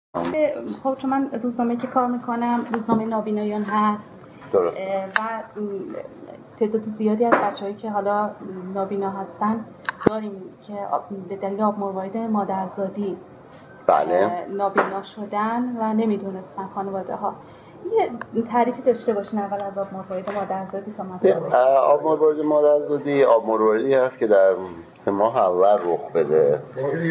خب چون من روزنامه که کار میکنم روزنامه نابینایان هست. درست. و تعداد زیادی از بچه‌هایی که حالا نابینا هستن داریم که به دلیل آب مروارید مادرزادی بله نابینا شدن و نمیدونستن خانواده ها. یه تعریفی داشته باشین اول از آب مروارید مادرزادی تا مسئله. آب مروارید مادرزادی آب مرواریدی هست که در 3 ماه اول رخ بده.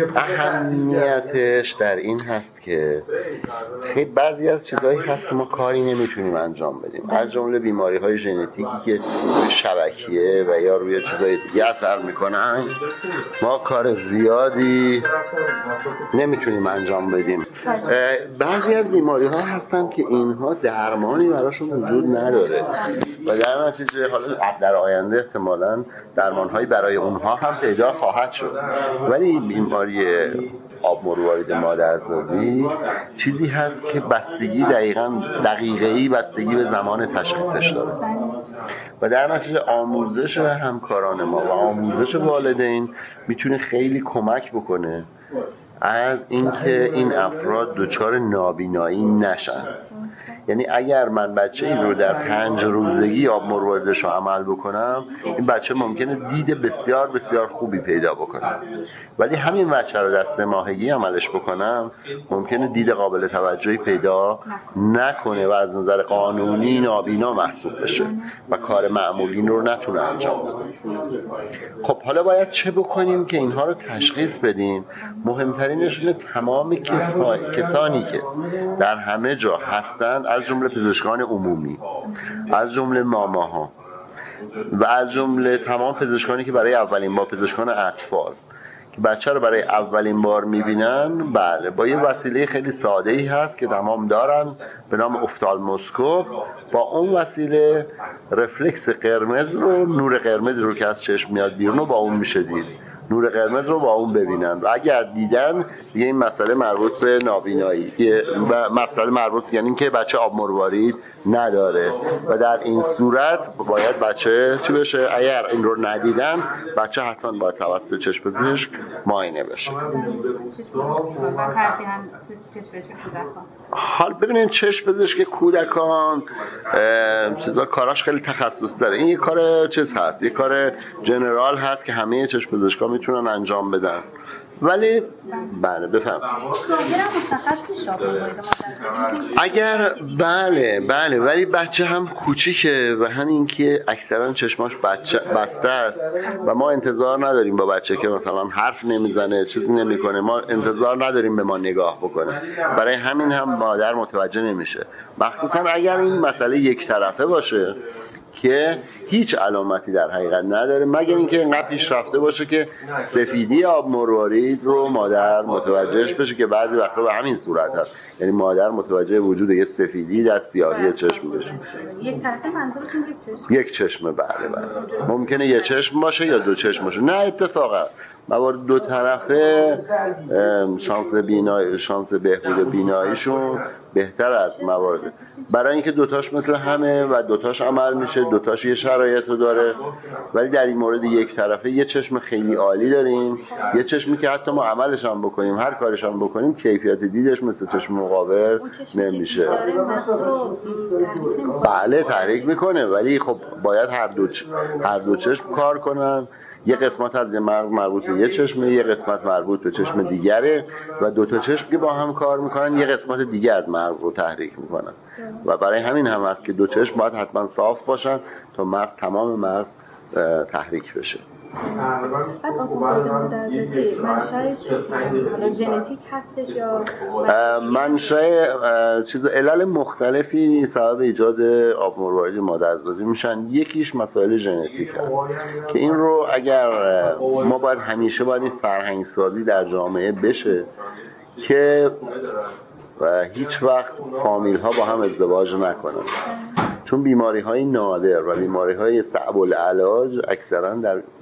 اهمیتش در این هست که خیلی بعضی از چیزهایی هست که ما کاری نمیتونیم انجام بدیم، از جمله بیماری‌های ژنتیکی که روی شبکیه و یا روی چیزهای دیگه اثر میکنن، ما کار زیادی نمیتونیم انجام بدیم. بعضی از بیماری‌ها هستن که اینها درمانی براشون وجود نداره و در نتیجه حالا در آینده احتمالاً درمان‌هایی برای اونها هم پیدا خواهد شد، ولی بیماری آب مروارید مادرزادی چیزی هست که بستگی دقیقه‌ای بستگی به زمان تشخیصش داره و در نتیجه آموزش همکاران ما و آموزش والدین میتونه خیلی کمک بکنه از اینکه این افراد دچار نابینایی نشن. یعنی اگر من بچه این رو در 5 روزگی آب مرواریدش رو عمل بکنم، این بچه ممکنه دید بسیار بسیار خوبی پیدا بکنه، ولی همین بچه رو در 3 ماهگی عملش بکنم ممکنه دید قابل توجهی پیدا نکنه و از نظر قانونی نابینا محسوب بشه و کار معمولی رو نتونه انجام بده. خب حالا باید چه بکنیم که اینها رو تشخیص بدیم؟ مهمترینش اینه تمام کسانی که در همه جا هستند، از جمله پزشکان عمومی، از جمله ماماها و از جمله تمام پزشکانی که برای اولین بار، پزشکان اطفال که بچه رو برای اولین بار میبینن، بله با یه وسیله خیلی ساده‌ای هست که تمام دارن به نام افتالموسکوپ. با اون وسیله رفلکس قرمز رو، نور قرمز رو که از چشم میاد بیرون رو با اون میشه دید، نور قرمز رو با اون ببینن و اگر دیدن دیگه این مسئله مربوط به نابینایی و مسئله مربوط یعنی که بچه آب مروارید نداره و در این صورت باید بچه چی بشه؟ اگر این رو ندیدن بچه حتما باید توسط چشم پزشک معاینه بشه. حال ببینید چشم پزشک کودکان چیزا کاراش خیلی تخصصی داره. این یه کار چیز هست، یه کار جنرال هست که همه چشم پزشکا میتونن انجام بدن، ولی بله بفهم اگر بله ولی بچه هم کوچیکه و همین که اکثرا چشماش بسته است و ما انتظار نداریم با بچه که مثلا حرف نمیزنه چیزی نمیکنه، ما انتظار نداریم به ما نگاه بکنه، برای همین هم مادر متوجه نمیشه، مخصوصا اگر این مسئله یک طرفه باشه که هیچ علامتی در حقیقت نداره مگر اینکه اینقدر پیشرفته باشه که سفیدی آب مروارید رو مادر متوجهش بشه که بعضی وقتا به همین صورت هست، یعنی مادر متوجه وجود یه سفیدی در سیاهی چشم بشه. یک طرفه منظورتون یک چشمه؟ بله ممکنه یه چشم باشه یا 2 چشم باشه، نه اتفاقا موارد 2 طرفه شانس بهبود بیناییشون بهتر از موارد، برای اینکه 2 تاش مثل همه و 2 تاش عمل میشه، 2 تاش یه شرایطو داره، ولی در این مورد یک طرفه یه چشم خیلی عالی داریم، یه چشمی که حتی ما عملش هم بکنیم هر کارش هم بکنیم کیفیت دیدش مثل چشم مقابل نمیشه. بله تحریک میکنه، ولی خب باید هر دو چشم کار کنن. یه قسمت از یه مغز مربوط به یه چشمه، یه قسمت مربوط به چشم دیگره و 2 تا چشم که با هم کار میکنن یه قسمت دیگه از مغز رو تحریک میکنن و برای همین هم هست که 2 چشم باید حتما صاف باشن تا تمام مغز تحریک بشه. بعد آب مروارید مادرزادی منشأش ژنتیک هستش یا منشأ علل مختلفی سبب ایجاد آب مروارید مادرزادی میشن. یکیش مسائل ژنتیک هست که این رو اگر ما باید همیشه این فرهنگ سازی در جامعه بشه که هیچ وقت فامیل ها با هم ازدواج نکنن، چون بیماری های نادر و بیماری های صعب العلاج اکثرا در